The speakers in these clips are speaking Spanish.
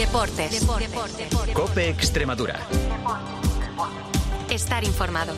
Deportes. COPE Extremadura. Estar informado.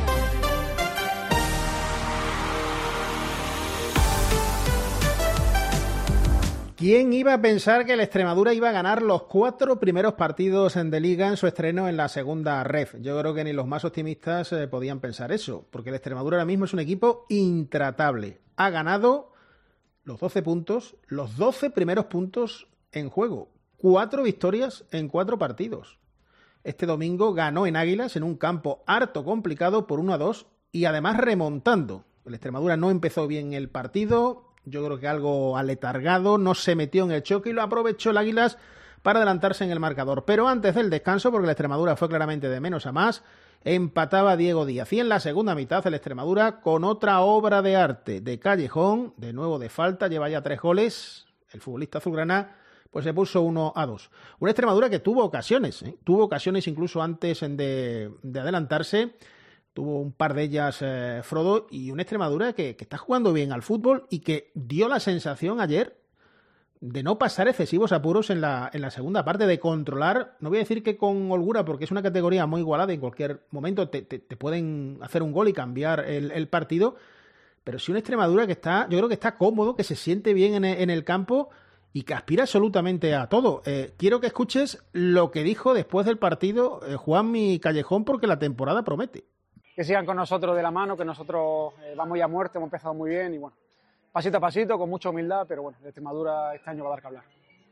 ¿Quién iba a pensar que el Extremadura iba a ganar los 4 primeros partidos de Liga en su estreno en la segunda ref? Yo creo que ni los más optimistas podían pensar eso, porque el Extremadura ahora mismo es un equipo intratable. Ha ganado los 12 puntos, los 12 primeros puntos en juego. 4 victorias en 4 partidos. Este domingo ganó en Águilas en un campo harto complicado por 1-2 y además remontando. El Extremadura no empezó bien el partido. Yo creo que algo aletargado, no se metió en el choque y lo aprovechó el Águilas para adelantarse en el marcador. Pero antes del descanso, porque la Extremadura fue claramente de menos a más, empataba Diego Díaz. Y en la segunda mitad, el Extremadura con otra obra de arte de Callejón, de nuevo de falta, lleva ya 3 goles. El futbolista azulgrana pues se puso 1-2. Una Extremadura que tuvo ocasiones incluso antes de adelantarse. Tuvo un par de ellas Frodo, y una Extremadura que está jugando bien al fútbol y que dio la sensación ayer de no pasar excesivos apuros en la segunda parte, de controlar, no voy a decir que con holgura, porque es una categoría muy igualada, en cualquier momento te pueden hacer un gol y cambiar el partido, pero sí una Extremadura que yo creo que está cómodo, que se siente bien en el campo y que aspira absolutamente a todo. Quiero que escuches lo que dijo después del partido Juanmi Callejón, porque la temporada promete. Que sigan con nosotros de la mano, que nosotros vamos ya a muerte, hemos empezado muy bien y bueno, pasito a pasito, con mucha humildad, pero bueno, el Extremadura este año va a dar que hablar.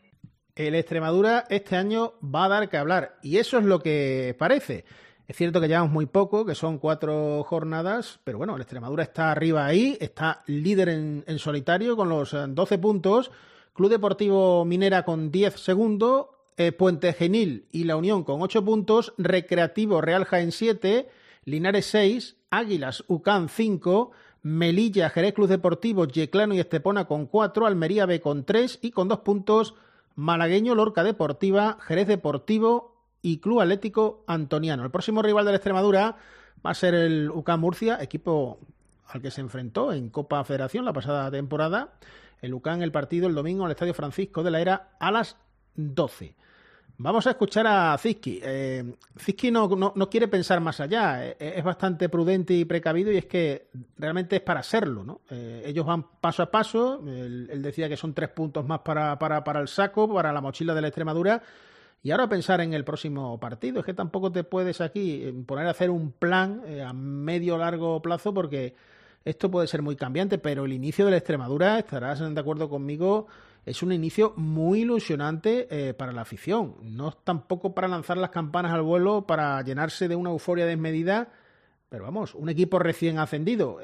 El Extremadura este año va a dar que hablar, y eso es lo que parece. Es cierto que llevamos muy poco, que son 4 jornadas, pero bueno, el Extremadura está arriba ahí, está líder en solitario con los 12 puntos, Club Deportivo Minera con 10 segundos, Puente Genil y La Unión con 8 puntos, Recreativo Real Jaén 7, Linares 6, Águilas UCAM 5, Melilla, Jerez Club Deportivo, Yeclano y Estepona con 4, Almería B con 3 y con 2 puntos Malagueño, Lorca Deportiva, Jerez Deportivo y Club Atlético Antoniano. El próximo rival de la Extremadura va a ser el UCAM Murcia, equipo al que se enfrentó en Copa Federación la pasada temporada. El UCAM, el partido el domingo en el Estadio Francisco de la Era a las 12. Vamos a escuchar a Zizki. Zizki no quiere pensar más allá, es bastante prudente y precavido, y es que realmente es para serlo, ¿no? Ellos van paso a paso. Él decía que son 3 puntos más para el saco, para la mochila de la Extremadura, y ahora pensar en el próximo partido. Es que tampoco te puedes aquí poner a hacer un plan a medio o largo plazo, porque esto puede ser muy cambiante, pero el inicio de la Extremadura, estarás de acuerdo conmigo, es un inicio muy ilusionante para la afición. No es tampoco para lanzar las campanas al vuelo, para llenarse de una euforia desmedida, pero vamos, un equipo recién ascendido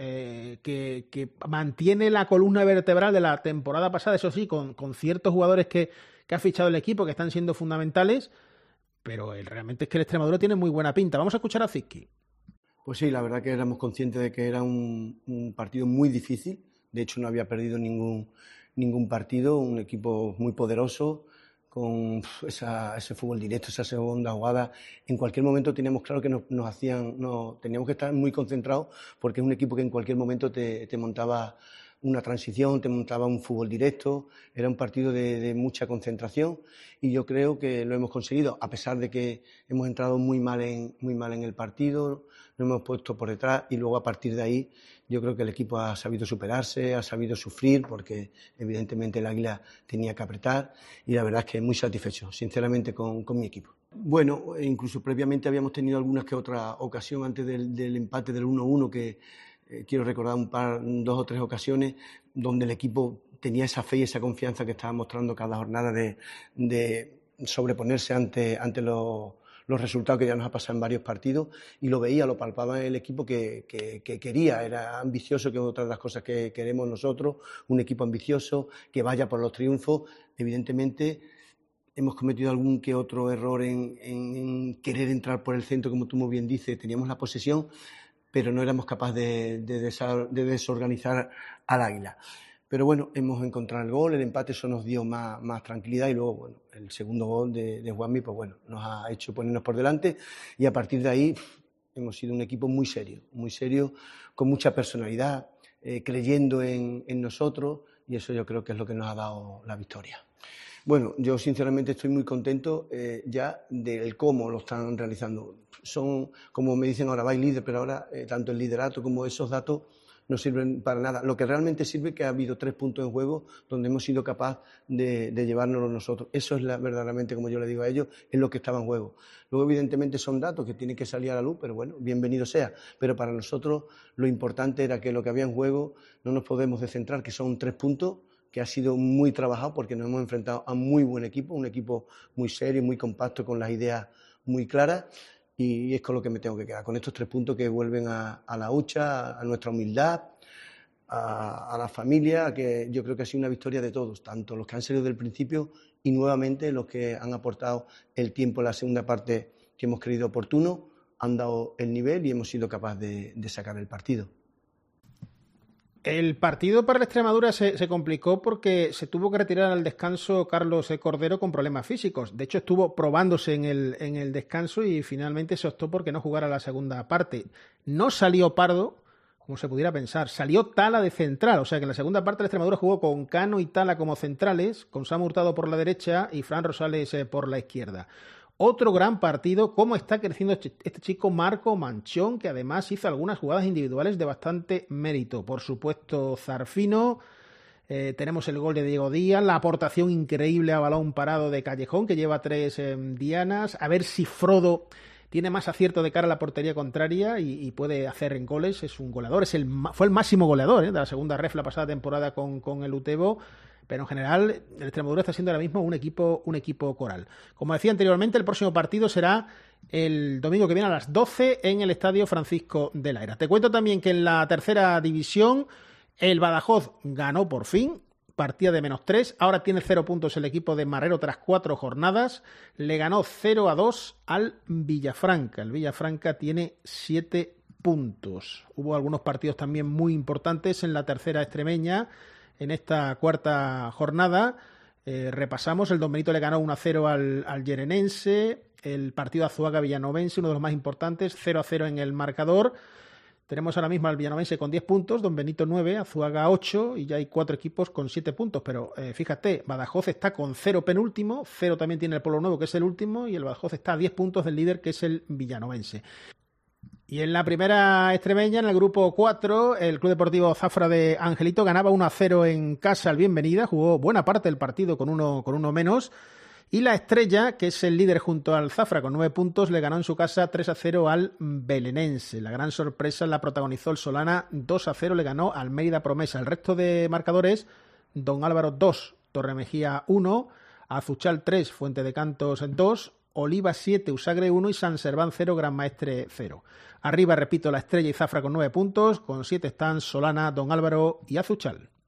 que mantiene la columna vertebral de la temporada pasada, eso sí, con ciertos jugadores que ha fichado el equipo que están siendo fundamentales, pero realmente es que el Extremadura tiene muy buena pinta. Vamos a escuchar a Zizki. Pues sí, la verdad que éramos conscientes de que era un partido muy difícil. De hecho, no había perdido ningún partido, un equipo muy poderoso, con ese fútbol directo, esa segunda jugada. En cualquier momento teníamos claro que teníamos que estar muy concentrados, porque es un equipo que en cualquier momento te montaba una transición, te montaba un fútbol directo. Era un partido de mucha concentración, y yo creo que lo hemos conseguido, a pesar de que hemos entrado muy mal en el partido, nos hemos puesto por detrás, y luego a partir de ahí yo creo que el equipo ha sabido superarse, ha sabido sufrir, porque evidentemente el Águila tenía que apretar, y la verdad es que muy satisfecho, sinceramente, con mi equipo. Bueno, incluso previamente habíamos tenido algunas que otra ocasión antes del empate del 1-1, que quiero recordar 2 o 3 ocasiones donde el equipo tenía esa fe y esa confianza que estaba mostrando cada jornada de sobreponerse ante los resultados que ya nos ha pasado en varios partidos, y lo veía, lo palpaba en el equipo que quería, era ambicioso, que es otra de las cosas que queremos nosotros, un equipo ambicioso, que vaya por los triunfos. Evidentemente hemos cometido algún que otro error en querer entrar por el centro, como tú muy bien dices. Teníamos la posesión, pero no éramos capaces de desorganizar al Águila. Pero bueno, hemos encontrado el gol, el empate, eso nos dio más tranquilidad, y luego, bueno, el segundo gol de Juanmi, pues bueno, nos ha hecho ponernos por delante, y a partir de ahí hemos sido un equipo muy serio, con mucha personalidad, creyendo en nosotros, y eso yo creo que es lo que nos ha dado la victoria. Bueno, yo sinceramente estoy muy contento ya del cómo lo están realizando. Son, como me dicen ahora, vais líder, pero ahora tanto el liderato como esos datos no sirven para nada. Lo que realmente sirve es que ha habido 3 puntos en juego donde hemos sido capaces de llevárnoslo nosotros. Eso es verdaderamente, como yo le digo a ellos, es lo que estaba en juego. Luego, evidentemente, son datos que tienen que salir a la luz, pero bueno, bienvenido sea. Pero para nosotros lo importante era que lo que había en juego no nos podemos descentrar, que son 3 puntos, que ha sido muy trabajado porque nos hemos enfrentado a muy buen equipo, un equipo muy serio, muy compacto, con las ideas muy claras, y es con lo que me tengo que quedar, con estos 3 puntos que vuelven a la hucha, a nuestra humildad, a la familia, que yo creo que ha sido una victoria de todos, tanto los que han salido del principio y nuevamente los que han aportado el tiempo en la segunda parte que hemos creído oportuno, han dado el nivel y hemos sido capaces de sacar el partido. El partido para la Extremadura se complicó porque se tuvo que retirar al descanso Carlos Cordero con problemas físicos. De hecho, estuvo probándose en el descanso y finalmente se optó porque no jugara la segunda parte. No salió Pardo, como se pudiera pensar. Salió Tala de central, o sea que en la segunda parte la Extremadura jugó con Cano y Tala como centrales, con Samu Hurtado por la derecha y Fran Rosales por la izquierda. Otro gran partido, cómo está creciendo este chico Marco Manchón, que además hizo algunas jugadas individuales de bastante mérito. Por supuesto, Zarfino, tenemos el gol de Diego Díaz, la aportación increíble a balón parado de Callejón, que lleva 3 dianas. A ver si Frodo tiene más acierto de cara a la portería contraria y puede hacer en goles. Es un goleador, fue el máximo goleador de la segunda ref la pasada temporada con el Utebo. Pero en general el Extremadura está siendo ahora mismo un equipo coral. Como decía anteriormente, el próximo partido será el domingo que viene a las 12 en el Estadio Francisco de la Era. Te cuento también que en la tercera división el Badajoz ganó por fin, partida de -3, ahora tiene 0 puntos el equipo de Marrero tras 4 jornadas, le ganó 0-2 al Villafranca. El Villafranca tiene 7 puntos. Hubo algunos partidos también muy importantes en la tercera extremeña. En esta cuarta jornada repasamos, el Don Benito le ganó 1-0 al Llenense, el partido Azuaga-Villanovense, uno de los más importantes, 0-0 en el marcador. Tenemos ahora mismo al Villanovense con 10 puntos, Don Benito 9, Azuaga 8 y ya hay 4 equipos con 7 puntos. Pero fíjate, Badajoz está con 0 penúltimo, 0 también tiene el Pueblo Nuevo que es el último y el Badajoz está a 10 puntos del líder que es el Villanovense. Y en la primera extremeña, en el grupo 4, el Club Deportivo Zafra de Angelito ganaba 1-0 en casa al Bienvenida, jugó buena parte del partido con uno menos. Y la Estrella, que es el líder junto al Zafra con 9 puntos, le ganó en su casa 3-0 al Belenense. La gran sorpresa la protagonizó el Solana, 2-0 le ganó al Mérida Promesa. El resto de marcadores, Don Álvaro 2, Torremejía 1, Azuchal 3, Fuente de Cantos 2, Oliva 7, Usagre 1 y San Serván 0, Gran Maestre 0. Arriba, repito, la Estrella y Zafra con 9 puntos, con 7 están Solana, Don Álvaro y Azuchal.